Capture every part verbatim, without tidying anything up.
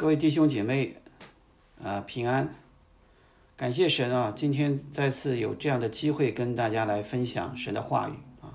各位弟兄姐妹，啊，平安！感谢神啊，今天再次有这样的机会跟大家来分享神的话语啊。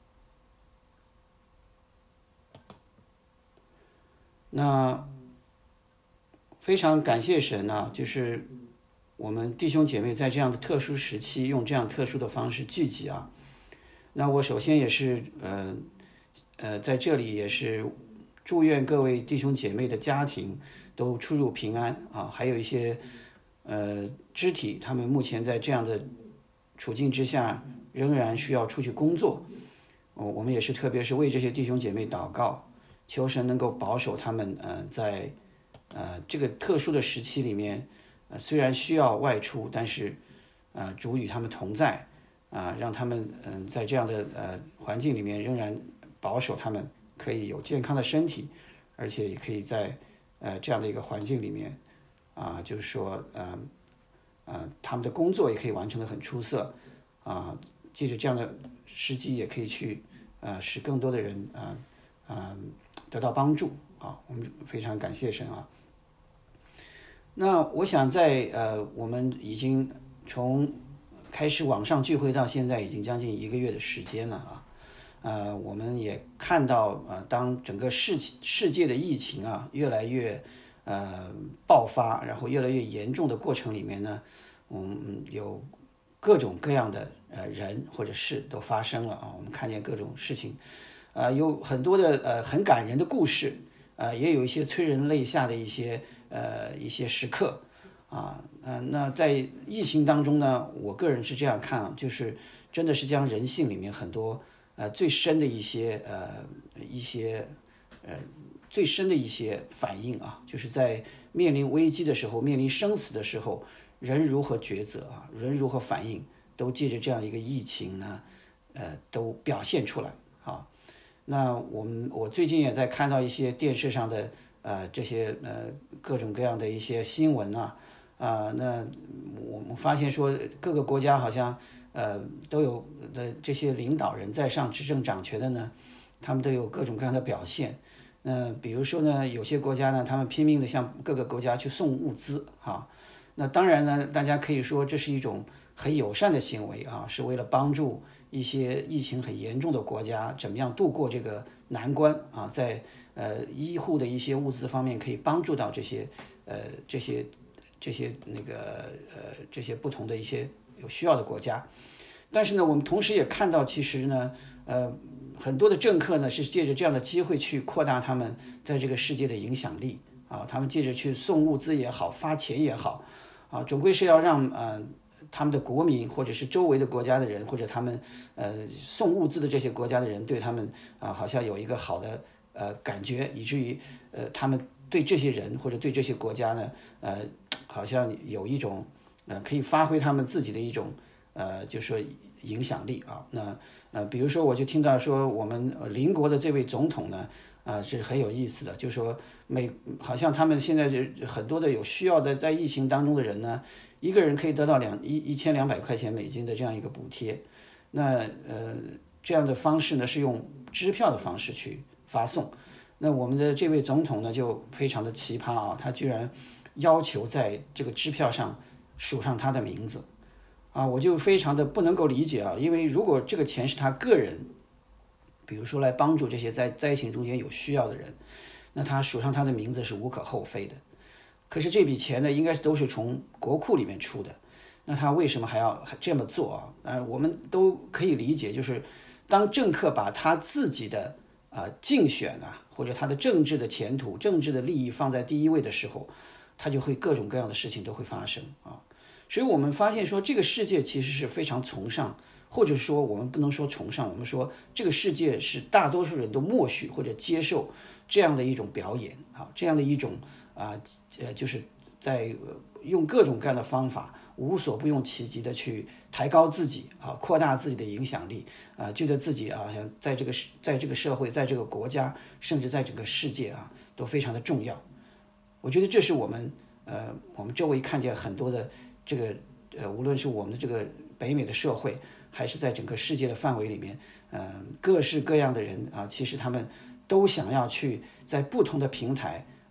那非常感谢神啊，就是我们弟兄姐妹在这样的特殊时期，用这样特殊的方式聚集啊。那我首先也是呃呃在这里也是祝愿各位弟兄姐妹的家庭都出入平安啊，还有一些呃肢体，他们目前在这样的处境之下，仍然需要出去工作，哦，我们也是特别是为这些弟兄姐妹祷告，求神能够保守他们，呃，在呃这个特殊的时期里面，呃虽然需要外出，但是呃主与他们同在啊，让他们嗯、呃、在这样的呃环境里面仍然保守他们可以有健康的身体，而且也可以在呃这样的一个环境里面啊，就是说呃呃他们的工作也可以完成得很出色啊，借着这样的时机也可以去呃使更多的人啊啊、呃、得到帮助啊，我们非常感谢神啊。那我想在呃我们已经从开始网上聚会到现在已经将近一个月的时间了啊，呃，我们也看到呃，当整个世世界的疫情啊越来越呃爆发，然后越来越严重的过程里面呢，嗯，有各种各样的呃人或者事都发生了啊，我们看见各种事情，呃，有很多的呃很感人的故事，呃，也有一些催人泪下的一些呃一些时刻。啊，呃，那在疫情当中呢，我个人是这样看啊，就是真的是将人性里面很多呃最深的一些呃一些呃最深的一些反应啊，就是在面临危机的时候，面临生死的时候，人如何抉择啊，人如何反应，都借着这样一个疫情呢，呃，都表现出来啊。那我们我最近也在看到一些电视上的呃这些呃各种各样的一些新闻啊。啊，那我们发现说各个国家好像呃都有的这些领导人在上执政掌权的呢，他们都有各种各样的表现。那比如说呢，有些国家呢，他们拼命的向各个国家去送物资啊。那当然呢，大家可以说这是一种很友善的行为啊，是为了帮助一些疫情很严重的国家怎么样度过这个难关啊，在呃医护的一些物资方面可以帮助到这些呃这些。这些那个呃这些不同的一些有需要的国家，但是呢，我们同时也看到，其实呢，呃，很多的政客呢是借着这样的机会去扩大他们在这个世界的影响力啊，他们借着去送物资也好，发钱也好，啊，总归是要让呃他们的国民或者是周围的国家的人，或者他们呃送物资的这些国家的人对他们啊好像有一个好的呃感觉，以至于呃他们对这些人或者对这些国家呢，呃。好像有一种呃可以发挥他们自己的一种呃就是说影响力啊。那呃比如说我就听到说我们邻国的这位总统呢啊、呃、是很有意思的，就是说美好像他们现在就很多的有需要的在疫情当中的人呢，一个人可以得到两一一千两百块钱美金的这样一个补贴。那呃这样的方式呢是用支票的方式去发送。那我们的这位总统呢就非常的奇葩啊，他居然要求在这个支票上署上他的名字啊，我就非常的不能够理解啊，因为如果这个钱是他个人，比如说来帮助这些在灾情中间有需要的人，那他署上他的名字是无可厚非的。可是这笔钱呢，应该都是从国库里面出的，那他为什么还要这么做啊？呃，我们都可以理解，就是当政客把他自己的啊、呃、竞选啊，或者他的政治的前途、政治的利益放在第一位的时候，他就会各种各样的事情都会发生啊，所以我们发现说这个世界其实是非常崇尚，或者说我们不能说崇尚，我们说这个世界是大多数人都默许或者接受这样的一种表演啊，这样的一种啊呃就是在用各种各样的方法无所不用其极的去抬高自己啊，扩大自己的影响力啊，觉得自己啊像在这个在这个社会，在这个国家，甚至在整个世界啊都非常的重要。我觉得这是我们呃我们周围看见很多的这个呃无论是我们的这个北美的社会，还是在整个世界的范围里面，呃各式各样的人啊，其实他们都想要去在不同的平台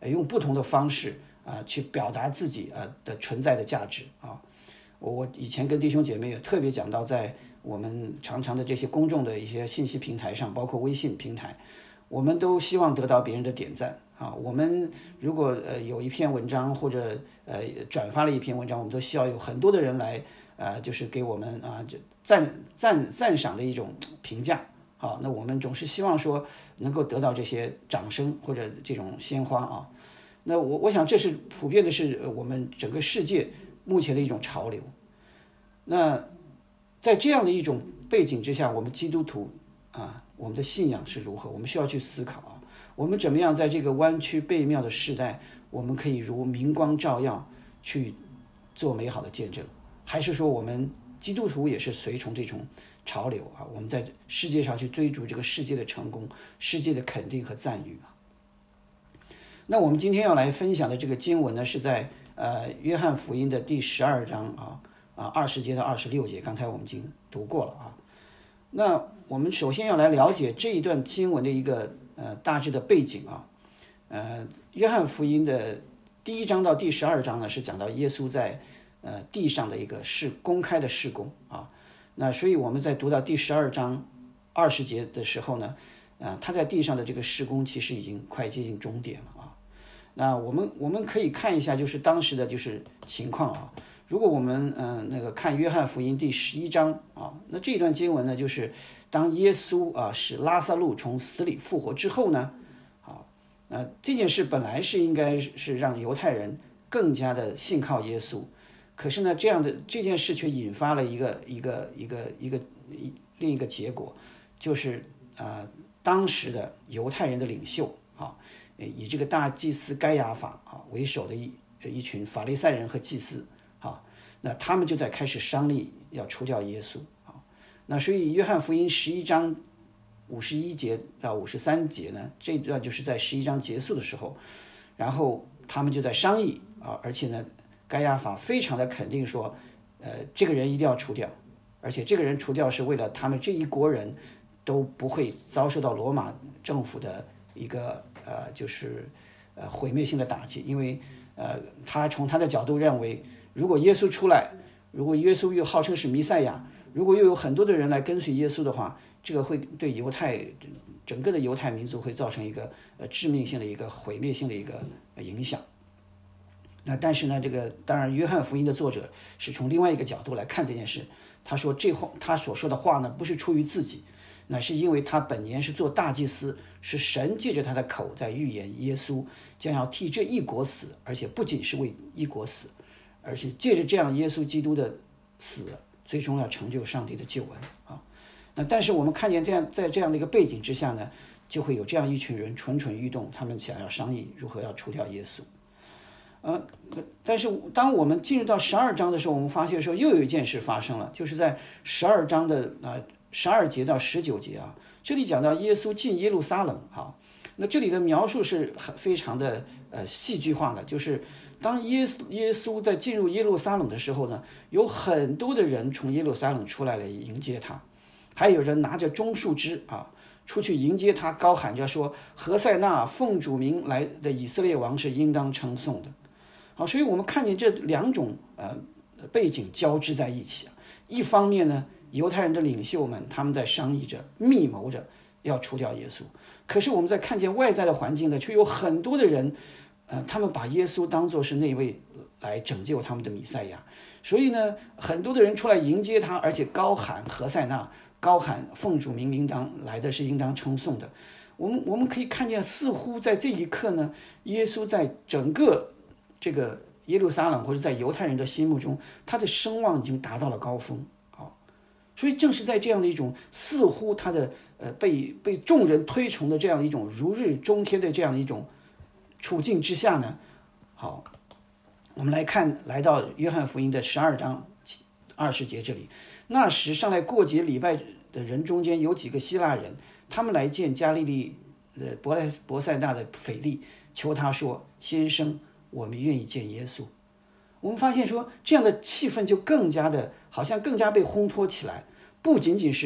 呃用不同的方式啊、呃、去表达自己呃的存在的价值啊。我我以前跟弟兄姐妹也特别讲到，在我们常常的这些公众的一些信息平台上，包括微信平台，我们都希望得到别人的点赞啊。我们如果呃有一篇文章或者呃转发了一篇文章，我们都需要有很多的人来呃就是给我们啊就赞赞赞赏的一种评价。好，那我们总是希望说能够得到这些掌声或者这种鲜花啊。那我我想这是普遍的，是我们整个世界目前的一种潮流。那在这样的一种背景之下，我们基督徒啊，我们的信仰是如何？我们需要去思考啊，我们怎么样在这个弯曲悖谬的时代，我们可以如明光照耀去做美好的见证，还是说我们基督徒也是随从这种潮流啊？我们在世界上去追逐这个世界的成功、世界的肯定和赞誉啊？那我们今天要来分享的这个经文呢，是在呃约翰福音的第十二章啊啊二十节到二十六节，刚才我们已经读过了啊。那我们首先要来了解这一段经文的一个呃大致的背景啊。呃，约翰福音的第一章到第十二章呢，是讲到耶稣在呃地上的一个是公开的事工啊。那所以我们在读到第十二章二十节的时候呢，呃，他在地上的这个事工其实已经快接近终点了啊。那我们我们可以看一下，就是当时的就是情况啊。如果我们嗯、呃、那个看约翰福音第十一章啊，那这段经文呢，就是当耶稣啊使拉撒路从死里复活之后呢，啊，那这件事本来是应该是让犹太人更加的信靠耶稣，可是呢，这样的这件事却引发了一个一个一个一个一另一个结果，就是啊、呃、当时的犹太人的领袖啊，以这个大祭司该亚法啊为首的一一群法利赛人和祭司。好，那他们就在开始商议要除掉耶稣啊。那所以约翰福音十一章五十一节到五十三节呢，这一段就是在十一章结束的时候，然后他们就在商议啊，而且呢，该亚法非常的肯定说，呃，这个人一定要除掉，而且这个人除掉是为了他们这一国人都不会遭受到罗马政府的一个呃，就是呃毁灭性的打击，因为呃，他从他的角度认为。如果耶稣出来，如果耶稣又号称是弥赛亚，如果又有很多的人来跟随耶稣的话，这个会对犹太整个的犹太民族会造成一个呃致命性的一个毁灭性的一个影响。那但是呢，这个当然约翰福音的作者是从另外一个角度来看这件事，他说这话他所说的话呢，不是出于自己，乃是因为他本年是做大祭司，是神借着他的口在预言耶稣将要替这一国死，而且不仅是为一国死。而且借着这样耶稣基督的死，最终要成就上帝的救恩啊。那但是我们看见这样，在这样的一个背景之下呢，就会有这样一群人蠢蠢欲动，他们想要商议如何要除掉耶稣。呃，但是当我们进入到十二章的时候，我们发现说又有一件事发生了，就是在十二章的呃十二节到十九节啊，这里讲到耶稣进耶路撒冷啊。那这里的描述是很非常的呃戏剧化的，就是当耶稣耶稣在进入耶路撒冷的时候呢，有很多的人从耶路撒冷出来了迎接他，还有人拿着棕树枝啊出去迎接他，高喊着说：“何塞纳，奉主名来的以色列王是应当称颂的。”好，所以我们看见这两种呃背景交织在一起啊。一方面呢，犹太人的领袖们他们在商议着、密谋着要除掉耶稣，可是我们在看见外在的环境呢，却有很多的人。呃，他们把耶稣当作是那位来拯救他们的弥赛亚，所以呢，很多的人出来迎接他，而且高喊何塞纳，高喊奉主名应当来的是应当称颂的。我们我们可以看见，似乎在这一刻呢，耶稣在整个这个耶路撒冷或者在犹太人的心目中，他的声望已经达到了高峰啊。所以正是在这样的一种似乎他的呃被被众人推崇的这样一种如日中天的这样一种处境之下呢，好，我们来看，来到约翰福音的十二章二十节这里。那时上来过节礼拜的人中间有几个希腊人，他们来见加利利呃伯莱伯赛大的腓力，求他说：“先生，我们愿意见耶稣。”我们发现说，这样的气氛就更加的，好像更加被烘托起来。不仅仅是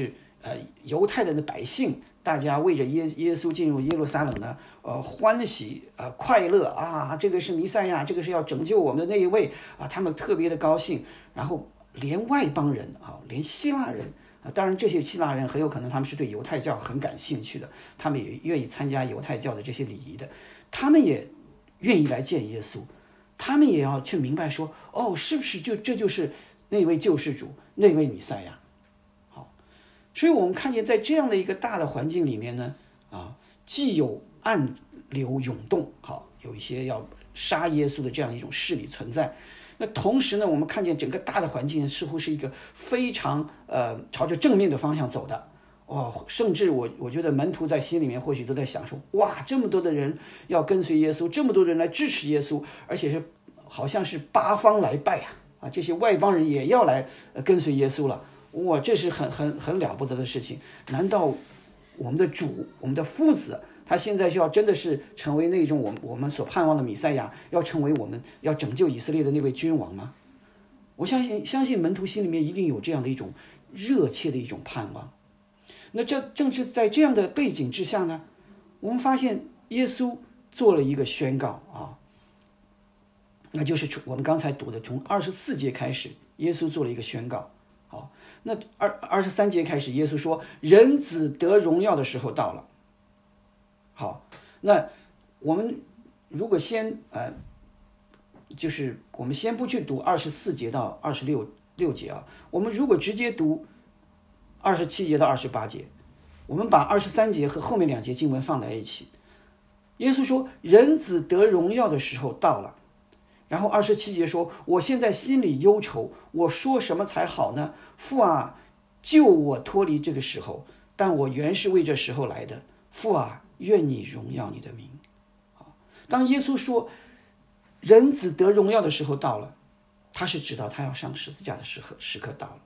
呃犹太人的百姓，大家为着耶耶稣进入耶路撒冷呢，呃欢喜呃快乐啊，这个是弥赛亚，这个是要拯救我们的那一位啊，他们特别的高兴。然后连外邦人啊，连希腊人啊，当然这些希腊人很有可能他们是对犹太教很感兴趣的，他们也愿意参加犹太教的这些礼仪的，他们也愿意来见耶稣，他们也要去明白说，哦，是不是就这就是那位救世主，那位弥赛亚？好，所以我们看见在这样的一个大的环境里面呢，啊，既有暗流涌动，好，有一些要杀耶稣的这样一种势力存在。那同时呢，我们看见整个大的环境似乎是一个非常呃朝着正面的方向走的。哦，甚至我我觉得门徒在心里面或许都在想说，哇，这么多的人要跟随耶稣，这么多人来支持耶稣，而且是好像是八方来拜啊啊，这些外邦人也要来跟随耶稣了，哇，这是很很很了不得的事情。难道我们的主，我们的夫子，他现在就要真的是成为那种我们我们所盼望的弥赛亚，要成为我们要拯救以色列的那位君王吗？我相信相信门徒心里面一定有这样的一种热切的一种盼望。那这正是在这样的背景之下呢，我们发现耶稣做了一个宣告啊，那就是我们刚才读的从二十四节开始，耶稣做了一个宣告。好，那二二十三节开始，耶稣说：“人子得荣耀的时候到了。”好，那我们如果先呃，就是我们先不去读二十四节到二十六六节啊，我们如果直接读二十七节到二十八节，我们把二十三节和后面两节经文放在一起。耶稣说：“人子得荣耀的时候到了。”然后二十七节说：“我现在心里忧愁，我说什么才好呢？父啊，救我脱离这个时候，但我原是为这时候来的。父啊，愿你荣耀你的名。”当耶稣说人子得荣耀的时候到了，他是知道他要上十字架的时刻时刻到了。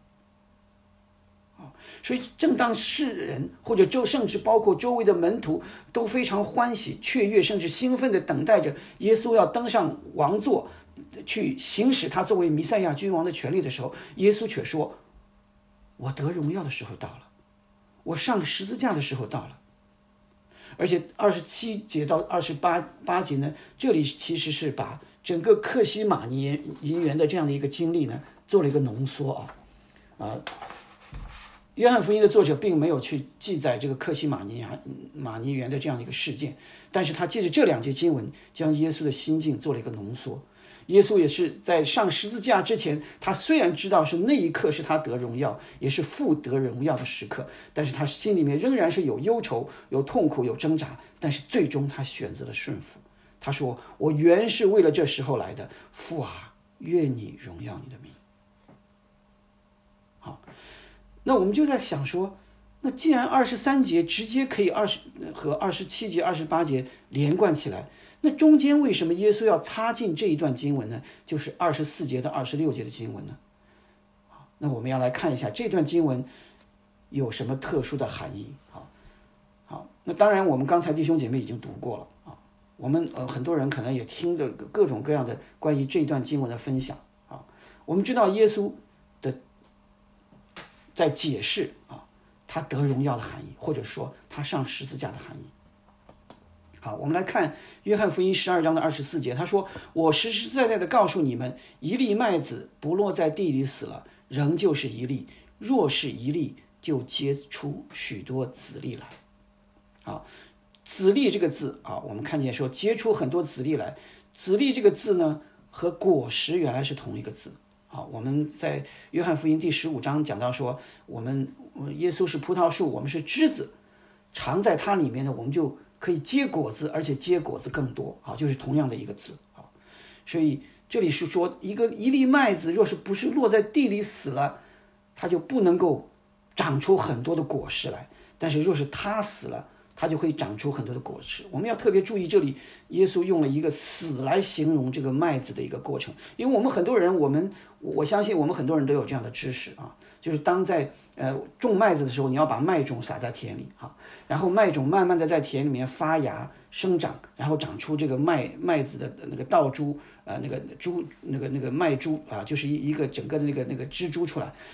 所以正当世人或者周甚至包括周围的门徒都非常欢喜雀跃甚至兴奋地等待着耶稣要登上王座去行使他作为弥赛亚君王的权利的时候，耶稣却说：“我得荣耀的时候到了，我上十字架的时候到了。”而且二十七节到二十八八节呢，这里其实是把整个客西马尼园的这样的一个经历呢做了一个浓缩啊啊。约翰福音的作者并没有去记载这个客西马尼马尼园的这样的一个事件，但是他借着这两节经文将耶稣的心境做了一个浓缩。耶稣也是在上十字架之前，他虽然知道是那一刻是他得荣耀，也是父得荣耀的时刻，但是他心里面仍然是有忧愁、有痛苦、有挣扎，但是最终他选择了顺服。他说：“我原是为了这时候来的，父啊，愿你荣耀你的名。”好，那我们就在想说，那既然二十三节直接可以二十和二十七节、二十八节连贯起来，那中间为什么耶稣要插进这一段经文呢？就是二十四节到二十六节的经文呢？那我们要来看一下这段经文有什么特殊的含义。好，好，那当然我们刚才弟兄姐妹已经读过了啊，我们呃很多人可能也听的各种各样的关于这段经文的分享啊。我们知道耶稣的在解释啊，他得荣耀的含义，或者说他上十字架的含义。好，我们来看约翰福音十二章的二十四节，他说：“我实实在在的告诉你们，一粒麦子不落在地里死了，仍旧是一粒；若是一粒，就结出许多子粒来。”啊，子粒这个字啊，我们看见说结出很多子粒来。子粒这个字呢，和果实原来是同一个字。好，我们在约翰福音第十五章讲到说，我们耶稣是葡萄树，我们是枝子，藏在它里面呢，我们就可以结果子，而且结果子更多。好，就是同样的一个字。好，所以这里是说，一个一粒麦子若是不是落在地里死了，它就不能够长出很多的果实来；但是若是它死了，它就会长出很多的果实。我们要特别注意，这里耶稣用了一个死来形容这个麦子的一个过程，因为我们很多人，我们我相信我们很多人都有这样的知识啊，就是当在呃种麦子的时候，你要把麦种撒在田里哈，然后麦种慢慢的在田里面发芽生长，然后长出这个麦麦子的那个稻株啊、呃，那个株那个那个麦株啊，就是一一个整个的那个那个枝株出来。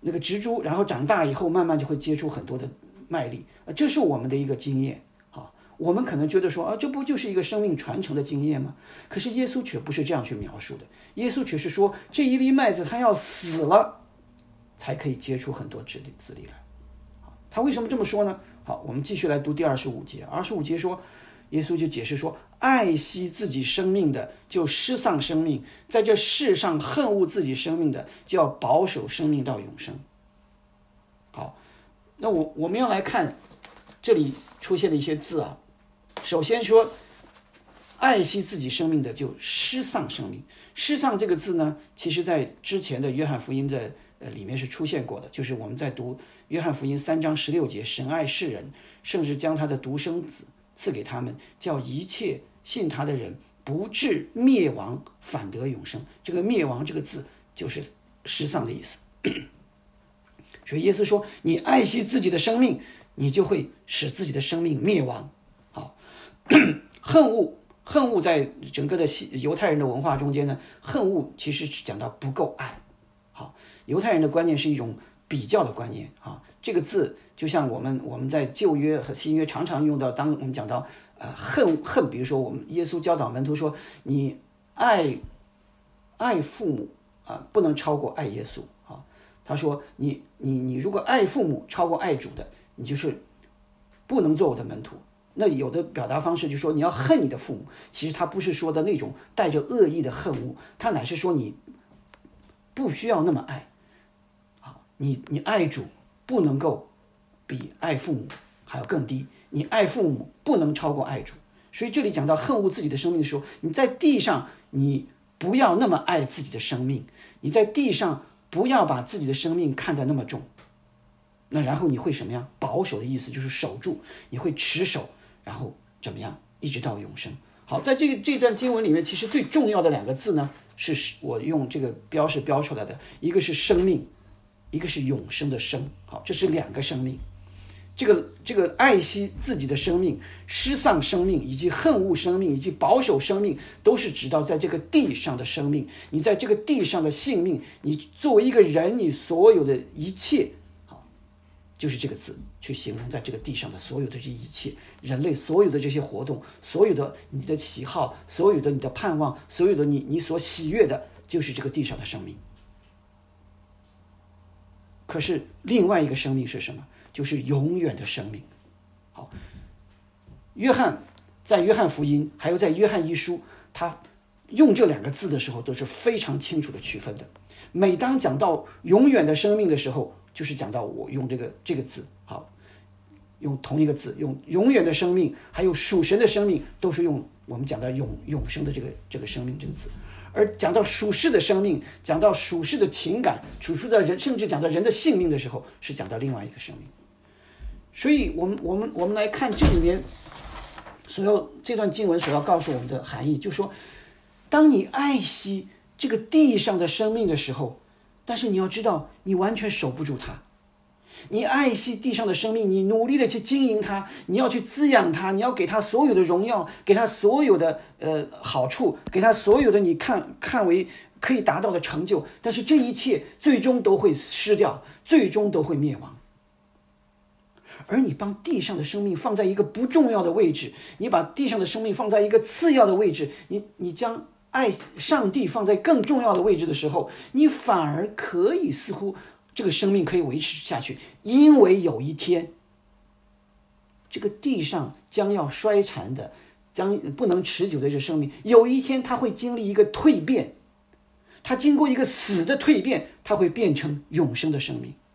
那个植株，然后长大以后慢慢就会结出很多的麦粒，这是我们的一个经验。我们可能觉得说啊，这不就是一个生命传承的经验吗？可是耶稣却不是这样去描述的，耶稣却是说，这一粒麦子它要死了，才可以结出很多子粒子粒来。他为什么这么说呢？好，我们继续来读第二十五节。二十五节说，耶稣就解释说，爱惜自己生命的就失丧生命，在这世上恨恶自己生命的就要保守生命到永生。好，那我我们要来看这里出现的一些字啊。首先说，爱惜自己生命的就失丧生命。失丧这个字呢，其实在之前的约翰福音的呃里面是出现过的，就是我们在读约翰福音三章十六节，神爱世人，甚至将他的独生子赐给他们，叫一切信他的人不至灭亡，反得永生。这个灭亡这个字就是失丧的意思。所以耶稣说，你爱惜自己的生命，你就会使自己的生命灭亡。好，恨恶，恨恶在整个的犹太人的文化中间呢，恨恶其实讲到不够爱。好，犹太人的观念是一种比较的观念啊。这个字就像我们我们在旧约和新约常常用到，当我们讲到呃恨恨，比如说我们耶稣教导门徒说，你爱爱父母啊，不能超过爱耶稣啊。他说你你你如果爱父母超过爱主的，你就是不能做我的门徒。那有的表达方式就是说你要恨你的父母，其实他不是说的那种带着恶意的恨恶，他乃是说你不需要那么爱啊，你你爱主不能够比爱父母还要更低，你爱父母不能超过爱主。所以这里讲到恨恶自己的生命的时候，你在地上你不要那么爱自己的生命，你在地上不要把自己的生命看得那么重。那然后你会什么样？保守的意思就是守住，你会持守，然后怎么样？一直到永生。好，在这个这段经文里面，其实最重要的两个字呢，是我用这个标示标出来的，一个是生命，一个是永生的生。好，这是两个生命。这个这个爱惜自己的生命、失丧生命，以及恨恶生命，以及保守生命，都是指到在这个地上的生命。你在这个地上的性命，你作为一个人，你所有的一切。就是这个字去形容在这个地上的所有的这一切，人类所有的这些活动，所有的你的喜好，所有的你的盼望，所有的你你所喜悦的，就是这个地上的生命。可是另外一个生命是什么？就是永远的生命。好，约翰在约翰福音还有在约翰一书，他用这两个字的时候都是非常清楚的区分的。每当讲到永远的生命的时候，就是讲到我用这个这个字，好，用同一个字，用永远的生命，还有属神的生命，都是用我们讲到永永生的这个这个生命这个字。而讲到属世的生命，讲到属世的情感，属世的人，甚至讲到人的性命的时候，是讲到另外一个生命。所以我们我们我们来看这里面所有这段经文所要告诉我们的含义，就是说，当你爱惜这个地上的生命的时候，但是你要知道，你完全守不住它。你爱惜地上的生命，你努力的去经营它，你要去滋养它，你要给它所有的荣耀，给它所有的呃好处，给它所有的你看看为可以达到的成就。但是这一切最终都会失掉，最终都会灭亡。而你把地上的生命放在一个不重要的位置，你把地上的生命放在一个次要的位置，你你将爱上帝放在更重要的位置的时候，你反而可以似乎这个生命可以维持下去，因为有一天这个地上将要衰残的，将不能持久的这生命，有一天它会经历一个蜕变，它经过一个死的蜕变，它会变成永生的生命。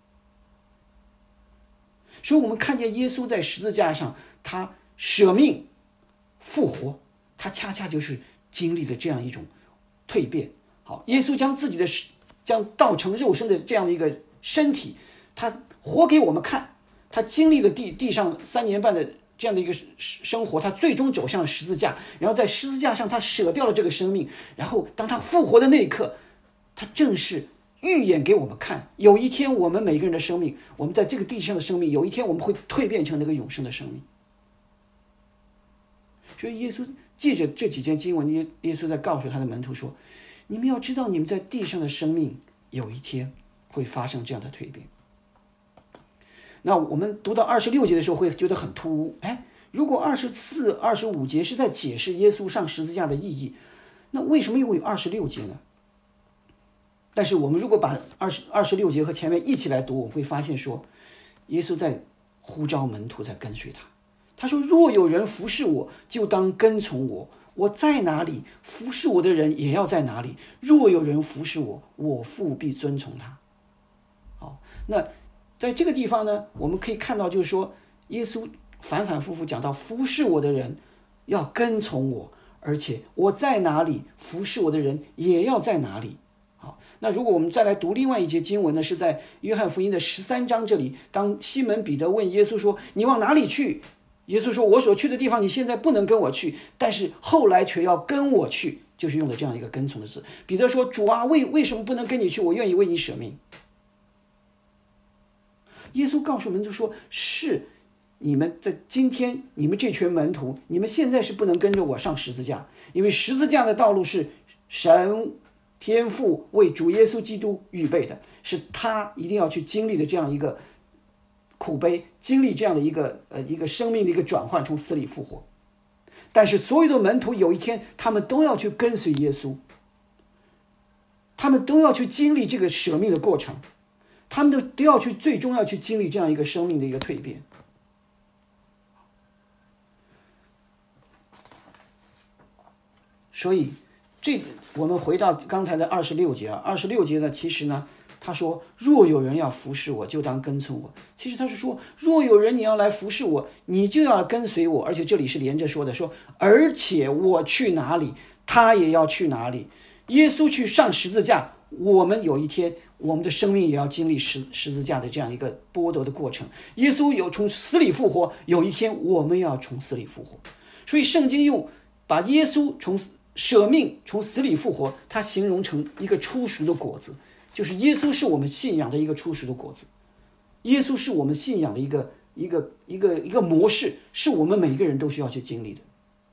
所以我们看见耶稣在十字架上，他舍命复活，他恰恰就是经历了这样一种蜕变。好，耶稣将自己的将道成肉身的这样的一个身体，他活给我们看，他经历了地地上三年半的这样的一个生活，他最终走向了十字架，然后在十字架上他舍掉了这个生命，然后当他复活的那一刻，他正是预演给我们看，有一天我们每个人的生命，我们在这个地上的生命，有一天我们会蜕变成那个永生的生命。所以耶稣借着这几件经文，耶稣在告诉他的门徒说，你们要知道你们在地上的生命有一天会发生这样的蜕变。那我们读到二十六节的时候会觉得很突兀，哎，如果二十四、二十五节是在解释耶稣上十字架的意义，那为什么又有二十六节呢？但是我们如果把二十二十六节和前面一起来读，我们会发现说，耶稣在呼召门徒在跟随他。他说：“若有人服侍我，就当跟从我。我在哪里，服侍我的人也要在哪里。若有人服侍我，我父必遵从他。”好，那在这个地方呢，我们可以看到，就是说，耶稣反反复复讲到，服侍我的人要跟从我，而且我在哪里，服侍我的人也要在哪里。好，那如果我们再来读另外一节经文呢，是在约翰福音的十三章这里，当西门彼得问耶稣说：“你往哪里去？”耶稣说：“我所去的地方，你现在不能跟我去，但是后来却要跟我去。”就是用了这样一个跟从的字。彼得说：“主啊，为为什么不能跟你去？我愿意为你舍命。”耶稣告诉门徒说：“是你们在今天，你们这群门徒，你们现在是不能跟着我上十字架，因为十字架的道路是神天父为主耶稣基督预备的，是他一定要去经历的这样一个苦悲，经历这样的一个呃一个生命的一个转换，从死里复活。但是所有的门徒有一天，他们都要去跟随耶稣，他们都要去经历这个舍命的过程，他们都都要去最终要去经历这样一个生命的一个蜕变。所以这我们回到刚才的二十六节啊，二十六节呢，其实呢，他说：“若有人要服侍我，就当跟从我。”其实他是说，若有人你要来服侍我，你就要跟随我。而且这里是连着说的，说而且我去哪里，他也要去哪里。耶稣去上十字架，我们有一天我们的生命也要经历十十字架的这样一个剥夺的过程。耶稣有从死里复活，有一天我们要从死里复活。所以圣经用把耶稣从舍命从死里复活，他形容成一个初熟的果子，就是耶稣是我们信仰的一个初熟的果子，耶稣是我们信仰的一个一个一个一个模式，是我们每个人都需要去经历的。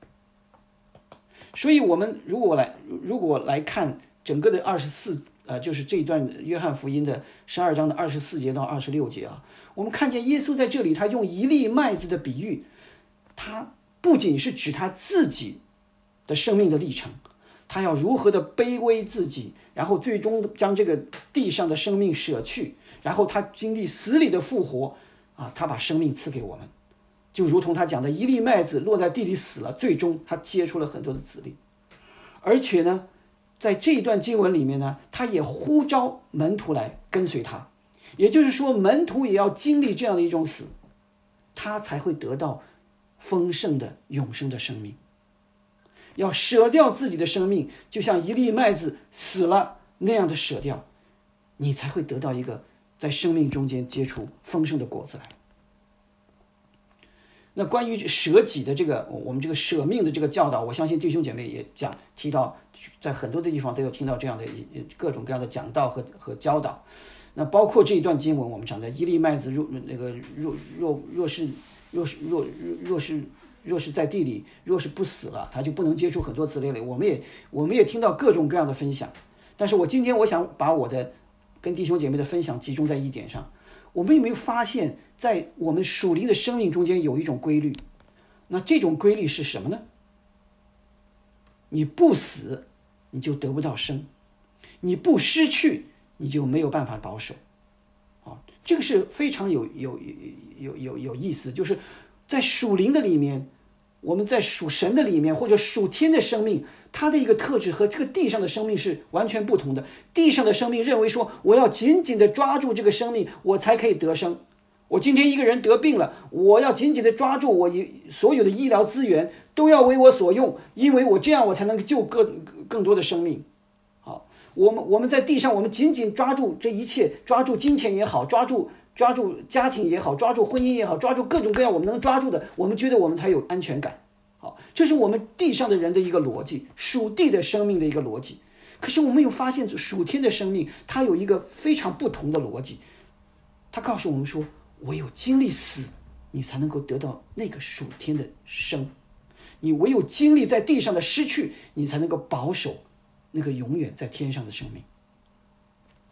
所以我们如果来如果来看整个的二十四呃，就是这一段约翰福音的十二章的二十四节到二十六节啊，我们看见耶稣在这里，他用一粒麦子的比喻，他不仅是指他自己的生命的历程，他要如何的卑微自己，然后最终将这个地上的生命舍去，然后他经历死里的复活啊，他把生命赐给我们，就如同他讲的一粒麦子落在地里死了，最终他结出了很多的子粒。而且呢，在这一段经文里面呢，他也呼召门徒来跟随他，也就是说门徒也要经历这样的一种死，他才会得到丰盛的永生的生命。要舍掉自己的生命，就像一粒麦子死了那样的舍掉，你才会得到一个在生命中间结出丰盛的果子来。那关于舍己的这个我们这个舍命的这个教导，我相信弟兄姐妹也讲提到，在很多的地方都有听到这样的各种各样的讲道和和教导。那包括这一段经文，我们讲的一粒麦子若那个若若若是若是若若是若是在地里，若是不死了，它就不能结出很多子粒来。我们也我们也听到各种各样的分享，但是我今天我想把我的跟弟兄姐妹的分享集中在一点上。我们有没有发现，在我们属灵的生命中间有一种规律？那这种规律是什么呢？你不死，你就得不到生；你不失去，你就没有办法保守。啊，这个是非常有有有有有意思，就是在属灵的里面，我们在属神的里面，或者属天的生命，它的一个特质和这个地上的生命是完全不同的。地上的生命认为说，我要紧紧的抓住这个生命，我才可以得生。我今天一个人得病了，我要紧紧的抓住我所有的医疗资源，都要为我所用，因为我这样我才能救更更多的生命。好，我们我们在地上，我们紧紧抓住这一切，抓住金钱也好，抓住抓住家庭也好，抓住婚姻也好，抓住各种各样我们能抓住的，我们觉得我们才有安全感。好，这是我们地上的人的一个逻辑，属地的生命的一个逻辑。可是我们有发现，属天的生命它有一个非常不同的逻辑。它告诉我们说，唯有经历死，你才能够得到那个属天的生；你唯有经历在地上的失去，你才能够保守那个永远在天上的生命。好，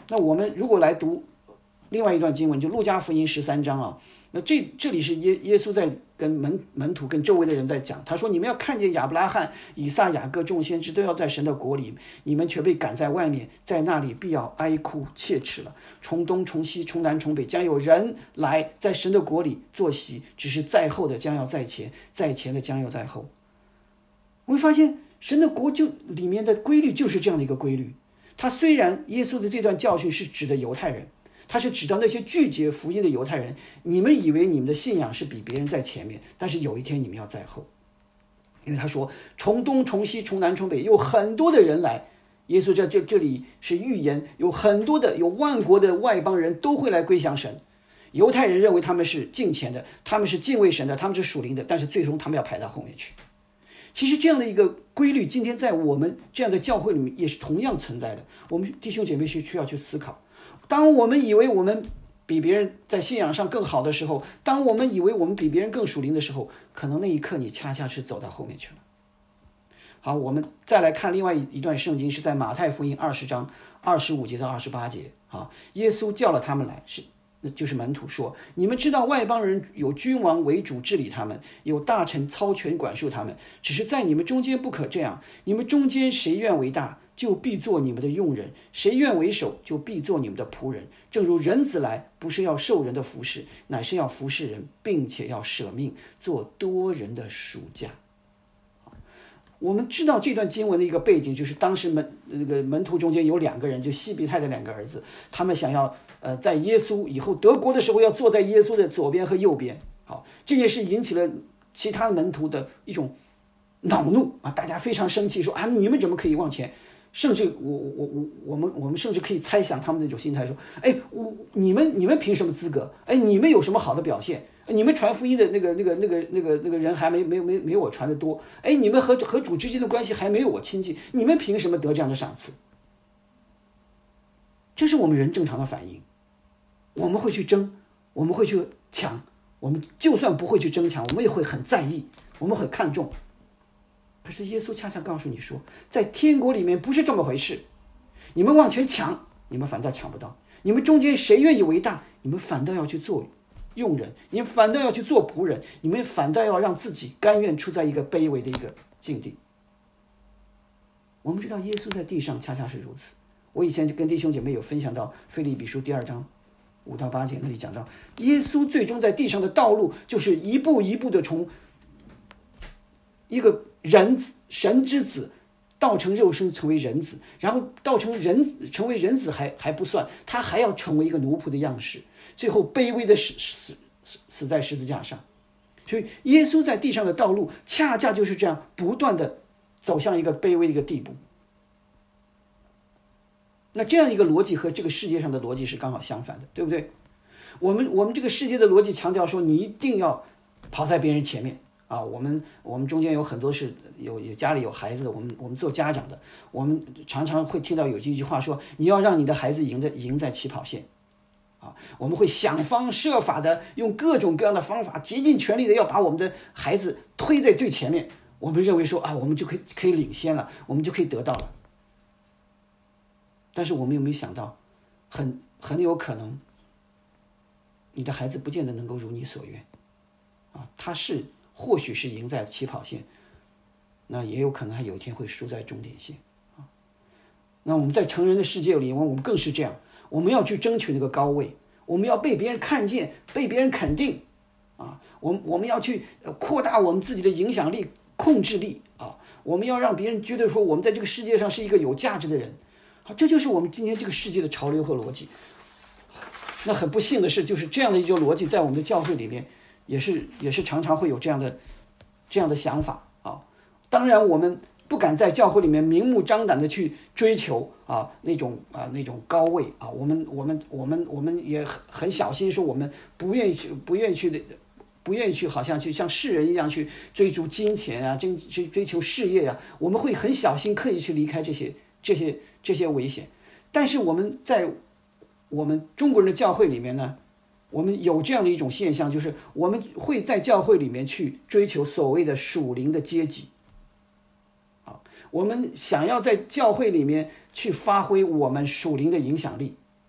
那我们如果来读另外一段经文，就路加福音十三章啊，那这这里是耶耶稣在跟门门徒跟周围的人在讲，他说你们要看见亚伯拉罕、以撒、雅各众先知都要在神的国里，你们却被赶在外面，在那里必要哀哭切齿了。从东从西从南从北，将有人来在神的国里坐席，只是在后的将要在前，在前的将要在后。我会发现神的国就里面的规律就是这样的一个规律。他虽然耶稣的这段教训是指的犹太人，他是指到那些拒绝福音的犹太人，你们以为你们的信仰是比别人在前面，但是有一天你们要在后。因为他说从东从西从南从北有很多的人来，耶稣在这这里是预言，有很多的有万国的外邦人都会来归向神。犹太人认为他们是敬虔的，他们是敬畏神的，他们是属灵的，但是最终他们要排到后面去。其实这样的一个规律今天在我们这样的教会里面也是同样存在的，我们弟兄姐妹是需要去思考。当我们以为我们比别人在信仰上更好的时候，当我们以为我们比别人更属灵的时候，可能那一刻你恰恰是走到后面去了。好，我们再来看另外一段圣经，是在马太福音二十章二十五节到二十八节。啊，耶稣叫了他们来，是就是门徒说，你们知道外邦人有君王为主治理他们，有大臣操权管束他们，只是在你们中间不可这样。你们中间谁愿为大，就必做你们的用人；谁愿为首，就必做你们的仆人。正如人子来，不是要受人的服侍，乃是要服侍人，并且要舍命，做多人的赎价。我们知道这段经文的一个背景，就是当时门那个门徒中间有两个人，就西庇太的两个儿子，他们想要呃在耶稣以后得国的时候，要坐在耶稣的左边和右边。好，这件事引起了其他门徒的一种恼怒啊，大家非常生气，说啊，你们怎么可以往前？甚至我我我我们我们甚至可以猜想他们那种心态，说，哎，我你们你们凭什么资格？哎，你们有什么好的表现？你们传福音的那个那个那个那个那个人还没没没没有我传的多，哎，你们和和主之间的关系还没有我亲近，你们凭什么得这样的赏赐？这是我们人正常的反应，我们会去争，我们会去抢，我们就算不会去争抢，我们也会很在意，我们很看重。可是耶稣恰恰告诉你说，在天国里面不是这么回事，你们往前抢，你们反倒抢不到；你们中间谁愿意为大，你们反倒要去做用人，你们反倒要去做仆人，你们反倒要让自己甘愿处在一个卑微的一个境地。我们知道耶稣在地上恰恰是如此。我以前跟弟兄姐妹有分享到腓立比书第二章五到八节，那里讲到耶稣最终在地上的道路就是一步一步的从一个人子神之子道成肉身成为人子，然后道成人子成为人子还还不算，他还要成为一个奴仆的样式，最后卑微的死死死在十字架上。所以耶稣在地上的道路恰恰就是这样不断的走向一个卑微的一个地步。那这样一个逻辑和这个世界上的逻辑是刚好相反的，对不对？我们我们这个世界的逻辑强调说，你一定要跑在别人前面啊！我们我们中间有很多是有有家里有孩子的，我们我们做家长的，我们常常会听到有这句话说，你要让你的孩子赢在赢在起跑线啊！我们会想方设法的用各种各样的方法，竭尽全力的要把我们的孩子推在最前面。我们认为说啊，我们就可以可以领先了，我们就可以得到了。但是我们有没有想到，很很有可能，你的孩子不见得能够如你所愿，啊，他是或许是赢在起跑线，那也有可能他有一天会输在终点线，啊，那我们在成人的世界里，我们更是这样，我们要去争取那个高位，我们要被别人看见，被别人肯定，啊，我们我们要去扩大我们自己的影响力、控制力，啊，我们要让别人觉得说我们在这个世界上是一个有价值的人。这就是我们今天这个世界的潮流和逻辑。那很不幸的是，就是这样的一种逻辑在我们的教会里面也是也是常常会有这样的这样的想法啊。当然我们不敢在教会里面明目张胆的去追求啊那种啊那种高位啊，我们我们我们我们也很很小心说，我们不愿意去不愿意去的不愿意去好像去像世人一样去追逐金钱啊，追去追求事业啊，我们会很小心刻意去离开这些这些这些危险。但是我们在我们中国人的教会里面呢，我们有这样的一种现象，就是我们会在教会里面去追求所谓的属灵的阶级。我们想要在教会里面去发挥我们属灵的影响力，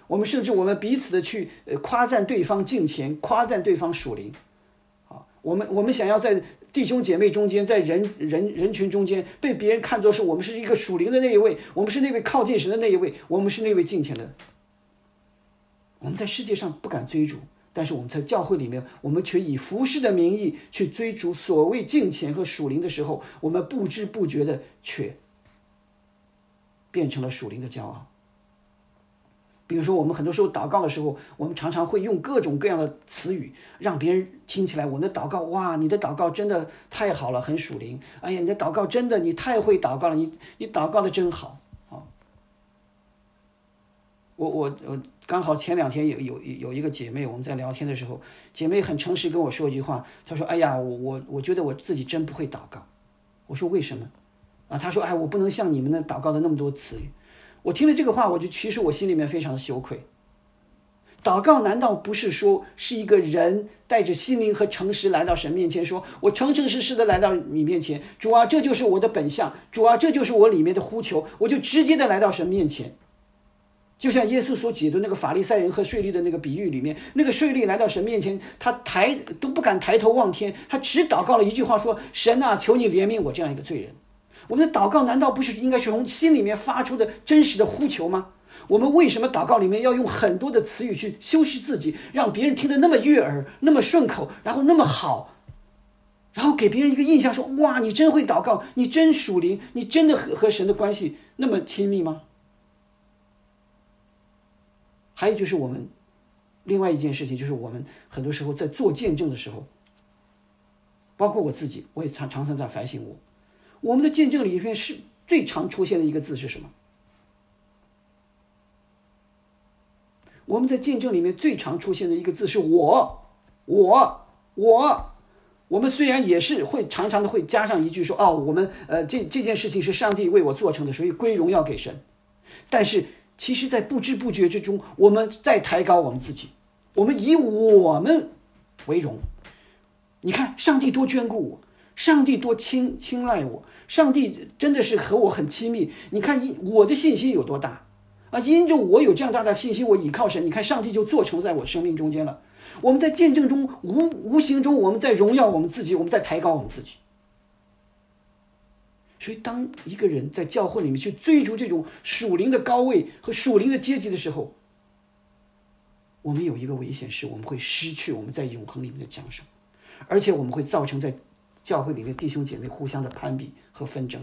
我们甚至我们彼此的去呃夸赞对方敬虔，夸赞对方属灵。啊，我们我们想要在弟兄姐妹中间，在人人人群中间被别人看作是我们是一个属灵的那一位，我们是那位靠近神的那一位，我们是那位敬虔的。我们在世界上不敢追逐，但是我们在教会里面，我们却以服侍的名义去追逐所谓敬虔和属灵的时候，我们不知不觉的却变成了属灵的骄傲。比如说我们很多时候祷告的时候，我们常常会用各种各样的词语，让别人听起来我们的祷告，哇，你的祷告真的太好了，很属灵。哎呀，你的祷告真的，你太会祷告了，你你祷告的真好。啊，我我我刚好前两天有有有一个姐妹，我们在聊天的时候，姐妹很诚实跟我说一句话，她说：“哎呀，我我我觉得我自己真不会祷告。”我说：“为什么？”啊，她说：“哎，我不能像你们那祷告的那么多词语。”我听了这个话，我就其实我心里面非常的羞愧。祷告难道不是说是一个人带着心灵和诚实来到神面前，说我诚诚实实的来到你面前，主啊，这就是我的本相，主啊，这就是我里面的呼求，我就直接的来到神面前。就像耶稣所解的那个法利赛人和税吏的那个比喻里面，那个税吏来到神面前，他抬都不敢抬头望天，他只祷告了一句话，说：“神啊，求你怜悯我这样一个罪人。”我们的祷告难道不是应该是从心里面发出的真实的呼求吗？我们为什么祷告里面要用很多的词语去修饰自己，让别人听得那么悦耳，那么顺口，然后那么好，然后给别人一个印象说：“哇，你真会祷告，你真属灵，你真的和和神的关系那么亲密吗？”还有就是我们另外一件事情，就是我们很多时候在做见证的时候，包括我自己，我也常常常在反省我。我们的见证里面是最常出现的一个字是什么？我们在见证里面最常出现的一个字是我，我，我。我们虽然也是会常常的会加上一句说：“哦，我们呃这这件事情是上帝为我做成的，所以归荣耀给神。”但是其实在不知不觉之中，我们在抬高我们自己，我们以我们为荣。你看上帝多眷顾我，上帝多青青睐我，上帝真的是和我很亲密。你看我的信心有多大啊！因着我有这样大的信心，我倚靠神，你看上帝就做成在我生命中间了。我们在见证中无无形中，我们在荣耀我们自己，我们在抬高我们自己。所以当一个人在教会里面去追逐这种属灵的高位和属灵的阶级的时候，我们有一个危险，是我们会失去我们在永恒里面的奖赏，而且我们会造成在教会里面弟兄姐妹互相的攀比和纷争。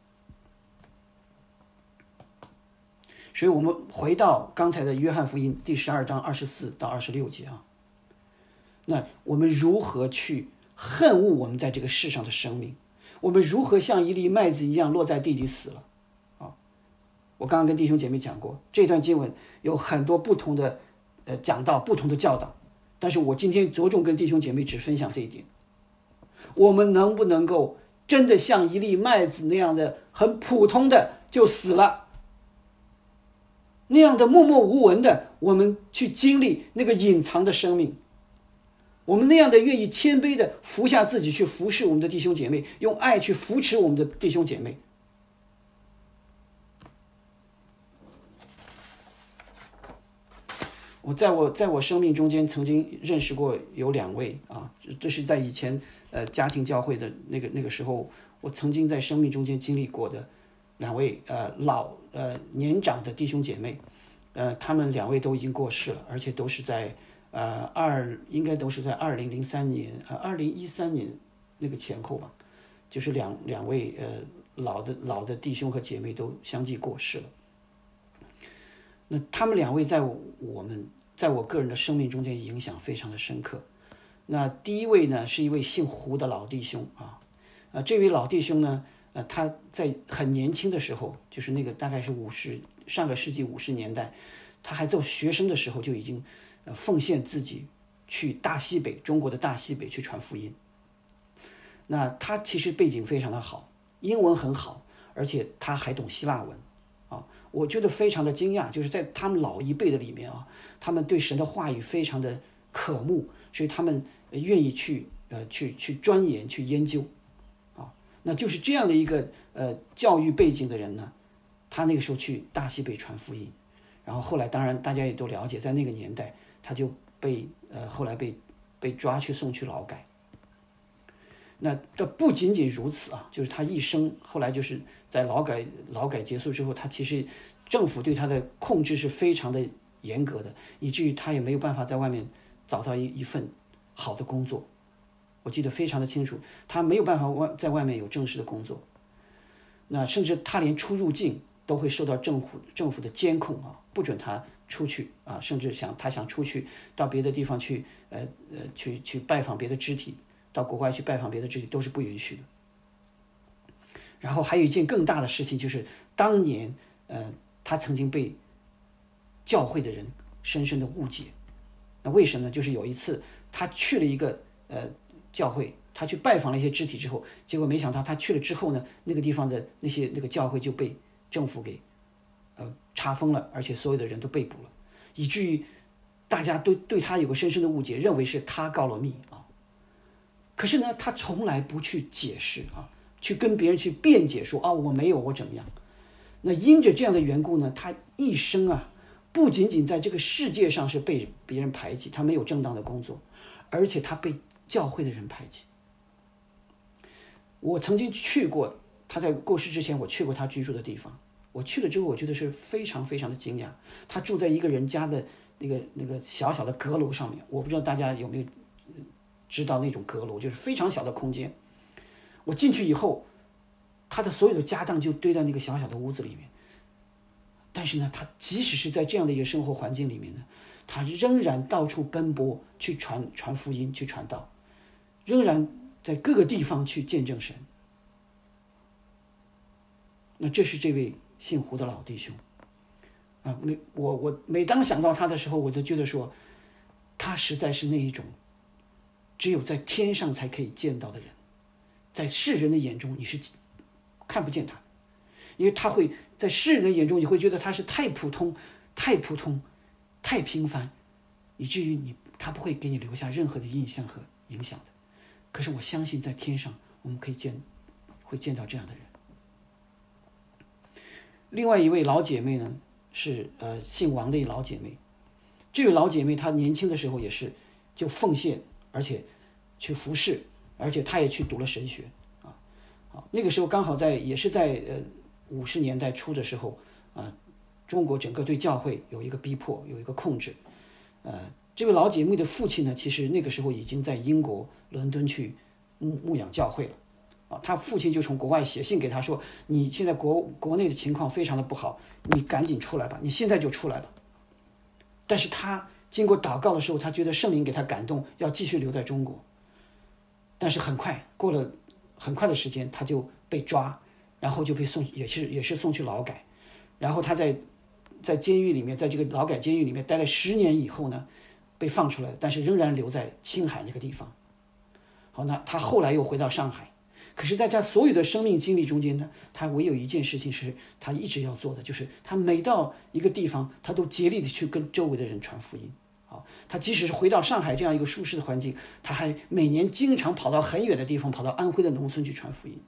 所以我们回到刚才的约翰福音第十二章二十四到二十六节啊，那我们如何去恨恶我们在这个世上的生命？我们如何像一粒麦子一样落在地里死了？啊，我刚刚跟弟兄姐妹讲过，这段经文有很多不同的呃讲道，不同的教导，但是我今天着重跟弟兄姐妹只分享这一点。我们能不能够真的像一粒麦子那样的很普通的就死了，那样的默默无闻的，我们去经历那个隐藏的生命，我们那样的愿意谦卑的服下自己去服侍我们的弟兄姐妹，用爱去扶持我们的弟兄姐妹。我在我在我生命中间曾经认识过有两位啊，这是在以前呃家庭教会的那个那个时候，我曾经在生命中间经历过的两位呃老呃年长的弟兄姐妹，呃他们两位都已经过世了，而且都是在呃二应该都是在二零零三年呃二零一三年那个前后吧，就是两两位呃老的老的弟兄和姐妹都相继过世了。那他们两位在我们在我个人的生命中间影响非常的深刻。那第一位呢是一位姓胡的老弟兄啊，呃这位老弟兄呢，呃他在很年轻的时候，就是那个大概是五十上个世纪五十年代，他还做学生的时候就已经呃奉献自己去大西北中国的大西北去传福音。那他其实背景非常的好，英文很好，而且他还懂希腊文。我觉得非常的惊讶，就是在他们老一辈的里面啊，他们对神的话语非常的渴慕，所以他们愿意去呃去去钻研去研究啊。那就是这样的一个呃教育背景的人呢，他那个时候去大西北传福音， 然后后来当然大家也都了解，在那个年代他就被呃后来被被抓去送去劳改。那这不仅仅如此啊，就是他一生后来就是在劳改劳改结束之后，他其实政府对他的控制是非常的严格的，以至于他也没有办法在外面找到一一份好的工作。我记得非常的清楚，他没有办法外在外面有正式的工作，那甚至他连出入境都会受到政府政府的监控啊，不准他出去啊，甚至想他想出去到别的地方去，呃呃去去拜访别的肢体，到国外去拜访别的肢体都是不允许的。然后还有一件更大的事情，就是当年呃他曾经被教会的人深深的误解。那为什么呢？就是有一次他去了一个呃教会，他去拜访了一些肢体之后，结果没想到他去了之后呢，那个地方的那些那个教会就被政府给呃查封了，而且所有的人都被捕了，以至于大家对对他有个深深的误解，认为是他告了密啊。可是呢，他从来不去解释啊，去跟别人去辩解说啊我没有，我怎么样。那因着这样的缘故呢，他一生啊不仅仅在这个世界上是被别人排挤，他没有正当的工作，而且他被教会的人排挤。我曾经去过他在过世之前，我去过他居住的地方。我去了之后，我觉得是非常非常的惊讶。他住在一个人家的那个那个小小的阁楼上面，我不知道大家有没有知道那种阁楼，就是非常小的空间。我进去以后，他的所有的家当就堆在那个小小的屋子里面。但是呢，他即使是在这样的一个生活环境里面呢，他仍然到处奔波去传传福音，去传道，仍然在各个地方去见证神。那这是这位姓胡的老弟兄啊，每我我每当想到他的时候，我都觉得说，他实在是那一种只有在天上才可以见到的人，在世人的眼中你是看不见他，因为他会在世人的眼中，你会觉得他是太普通、太普通、太平凡，以至于你他不会给你留下任何的印象和影响的。可是我相信在天上我们可以见会见到这样的人。另外一位老姐妹呢，是呃姓王的一老姐妹。这位老姐妹她年轻的时候也是就奉献，而且去服侍，而且她也去读了神学啊啊。那个时候刚好在也是在呃五十年代初的时候啊，中国整个对教会有一个逼迫，有一个控制。呃，这位老姐妹的父亲呢，其实那个时候已经在英国伦敦去牧牧养教会了。啊，他父亲就从国外写信给他说：“你现在国国内的情况非常的不好，你赶紧出来吧，你现在就出来吧。”但是他经过祷告的时候，他觉得圣灵给他感动，要继续留在中国。但是很快过了很快的时间，他就被抓，然后就被送，也是也是送去劳改。然后他在在监狱里面，在这个劳改监狱里面待了十年以后呢，被放出来，但是仍然留在青海那个地方。好，那他后来又回到上海。可是在他所有的生命经历中间呢，他唯有一件事情是他一直要做的，就是他每到一个地方，他都竭力的去跟周围的人传福音。好，他即使是回到上海这样一个舒适的环境，他还每年经常跑到很远的地方，跑到安徽的农村去传福音。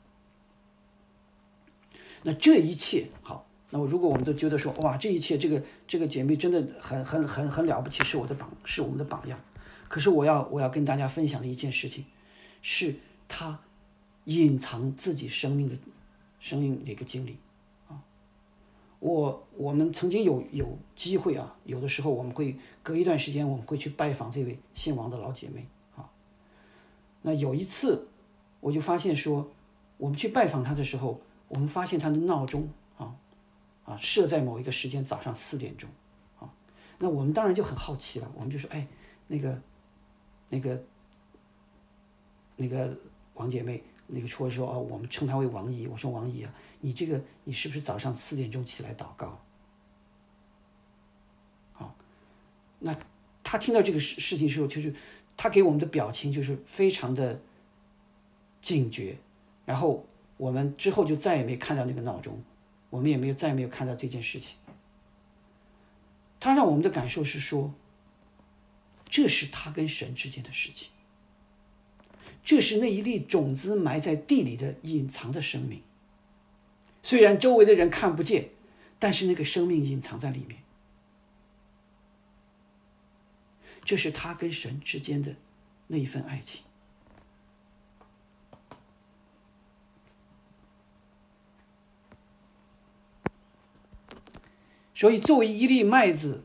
那这一切，好，那如果我们都觉得说，哇，这一切，这个这个姐妹真的很很很很了不起，是我的榜，是我们的榜样。可是我要我要跟大家分享的一件事情，是她隐藏自己生命的生命的一个经历啊。我我们曾经有有机会啊，有的时候我们会隔一段时间，我们会去拜访这位姓王的老姐妹啊。那有一次，我就发现说，我们去拜访她的时候，我们发现她的闹钟啊啊设在某一个时间，早上四点钟啊。那我们当然就很好奇了，我们就说，哎，那个那个那个王姐妹。那个说说啊，我们称她为王姨。我说王姨啊，你这个你是不是早上四点钟起来祷告？好，那他听到这个事事情的时候，就是他给我们的表情就是非常的警觉。然后我们之后就再也没看到那个闹钟，我们也没有再也没有看到这件事情。他让我们的感受是说，这是他跟神之间的事情。这是那一粒种子埋在地里的隐藏的生命，虽然周围的人看不见，但是那个生命隐藏在里面。 这是他跟神之间的那一份爱情。所以作为一粒麦子，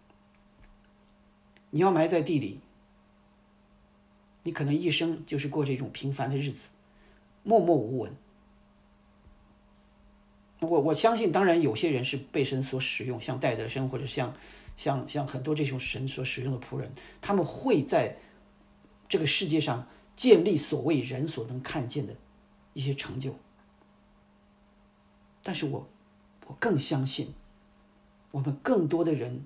你要埋在地里，你可能一生就是过这种平凡的日子，默默无闻。我我相信，当然有些人是被神所使用，像戴德生或者像像像很多这种神所使用的仆人，他们会在这个世界上建立所谓人所能看见的一些成就。但是我我更相信，我们更多的人，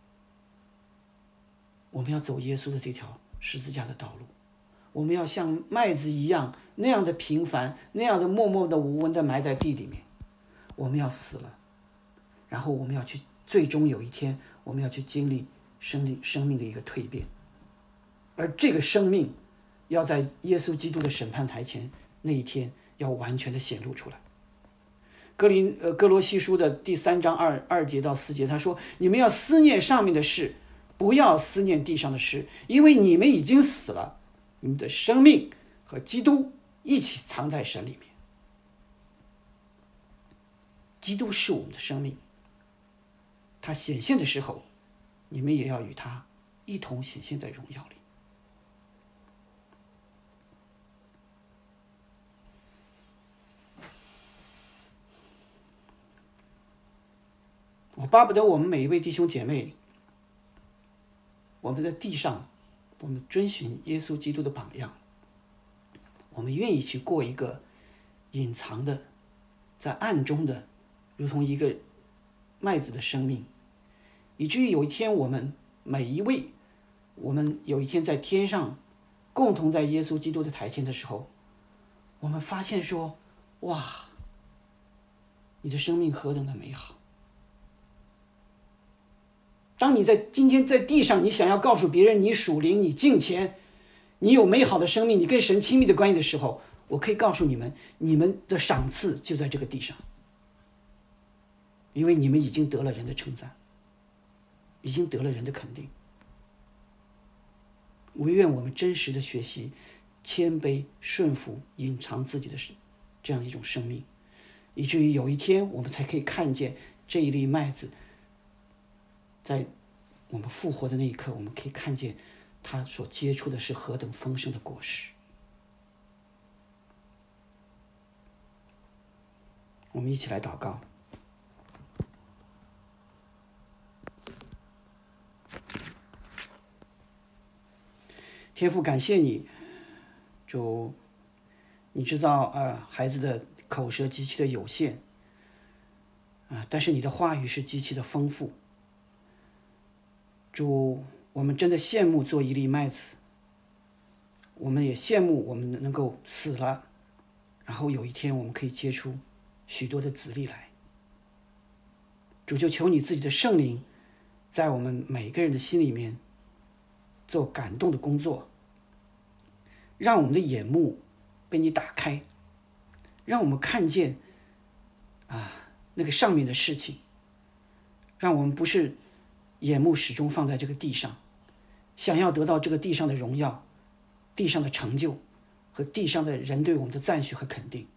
我们要走耶稣的这条十字架的道路，我们要像麦子一样那样的平凡，那样的默默的无闻的埋在地里面。我们要死了，然后我们要去，最终有一天我们要去经历生命生命的一个蜕变，而这个生命要在耶稣基督的审判台前那一天要完全的显露出来。哥林呃哥罗西书的第三章二二节到四节，他说：你们要思念上面的事，不要思念地上的事，因为你们已经死了，你们的生命和基督一起藏在神里面。基督是我们的生命，他显现的时候，你们也要与他一同显现在荣耀里。我巴不得我们每一位弟兄姐妹，我们在地上，我们遵循耶稣基督的榜样，我们愿意去过一个隐藏的，在暗中的，如同一个麦子的生命，以至于有一天我们每一位，我们有一天在天上共同在耶稣基督的台前的时候，我们发现说，哇，你的生命何等的美好。当你在今天在地上，你想要告诉别人你属灵，你敬虔，你有美好的生命，你跟神亲密的关系的时候，我可以告诉你们，你们的赏赐就在这个地上，因为你们已经得了人的称赞，已经得了人的肯定。我愿我们真实的学习谦卑顺服，隐藏自己的这样一种生命，以至于有一天我们才可以看见这一粒麦子，在我们复活的那一刻，我们可以看见它所结出的是何等丰盛的果实。我们一起来祷告。天父，感谢你，主，你知道，呃，孩子的口舌极其的有限，啊，但是你的话语是极其的丰富。主，我们真的羡慕做一粒麦子，我们也羡慕我们能够死了，然后有一天我们可以结出许多的子粒来。主，就求你自己的圣灵在我们每个人的心里面做感动的工作，让我们的眼目被你打开，让我们看见啊那个上面的事情，让我们不是眼目始终放在这个地上，想要得到这个地上的荣耀，地上的成就和地上的人对我们的赞许和肯定。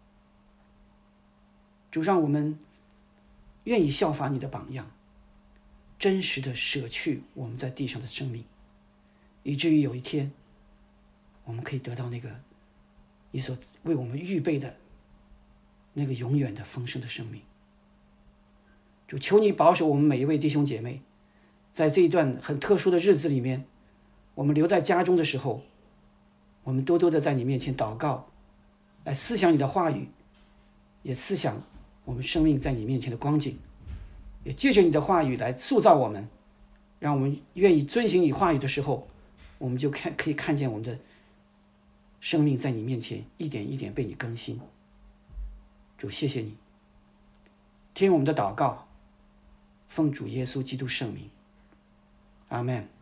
主，让我们愿意效法你的榜样，真实的舍去我们在地上的生命，以至于有一天我们可以得到那个你所为我们预备的那个永远的丰盛的生命。主，求你保守我们每一位弟兄姐妹，在这一段很特殊的日子里面，我们留在家中的时候，我们多多的在你面前祷告，来思想你的话语，也思想我们生命在你面前的光景，也借着你的话语来塑造我们，让我们愿意遵行你话语的时候，我们就看可以看见我们的生命在你面前一点一点被你更新。主，谢谢你，听我们的祷告，奉主耶稣基督圣名，阿们。